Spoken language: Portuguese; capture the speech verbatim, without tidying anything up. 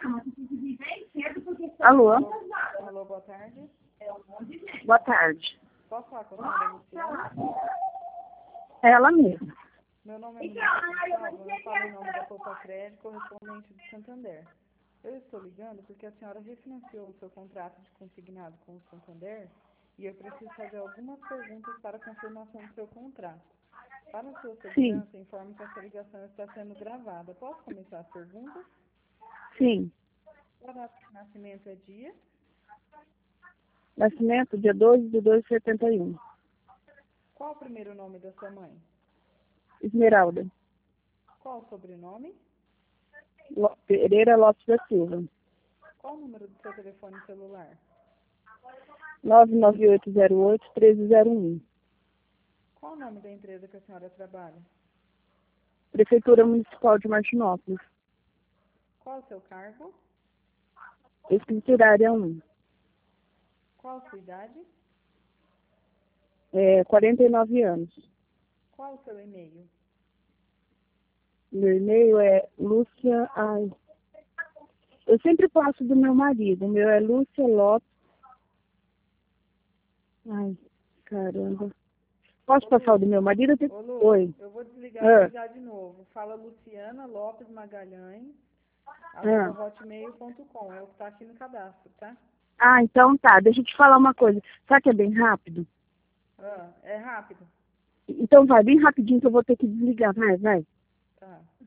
Alô? Alô, boa tarde. Boa tarde. Posso falar com a senhora Luciana? É ela mesma. Meu nome é Menina Gonçalves, eu falo em nome da Poupa Crédito, correspondente de Santander. Eu estou ligando porque a senhora refinanciou o seu contrato de consignado com o Santander e eu preciso fazer algumas perguntas para a confirmação do seu contrato. Para a sua segurança, Sim. informe que essa ligação está sendo gravada. Posso começar as perguntas? Sim. A data de nascimento é dia? Nascimento, dia doze de dois de setenta e um. Qual o primeiro nome da sua mãe? Esmeralda. Qual o sobrenome? Lo- Pereira Lopes da Silva. Qual o número do seu telefone celular? nove nove oito zero oito um três zero um. Qual o nome da empresa que a senhora trabalha? Prefeitura Municipal de Martinópolis. Qual o seu cargo? Escriturária um. Qual a sua idade? É, quarenta e nove anos. Qual o seu e-mail? Meu e-mail é Lúcia... Ai. Eu sempre passo do meu marido. O meu é Lúcia Lopes. Ai, caramba. Posso Ô, passar o do Lu, meu marido? ô, Lu, Oi. eu vou desligar e Ah, ligar de novo. Fala Luciana Lopes Magalhães, ah. arroba hotmail ponto com. É o que está aqui no cadastro, tá? ah, então tá. Deixa eu te falar uma coisa. Sabe que é bem rápido? Ah, é rápido? Então vai bem rapidinho que eu vou ter que desligar. Vai, vai. Tá.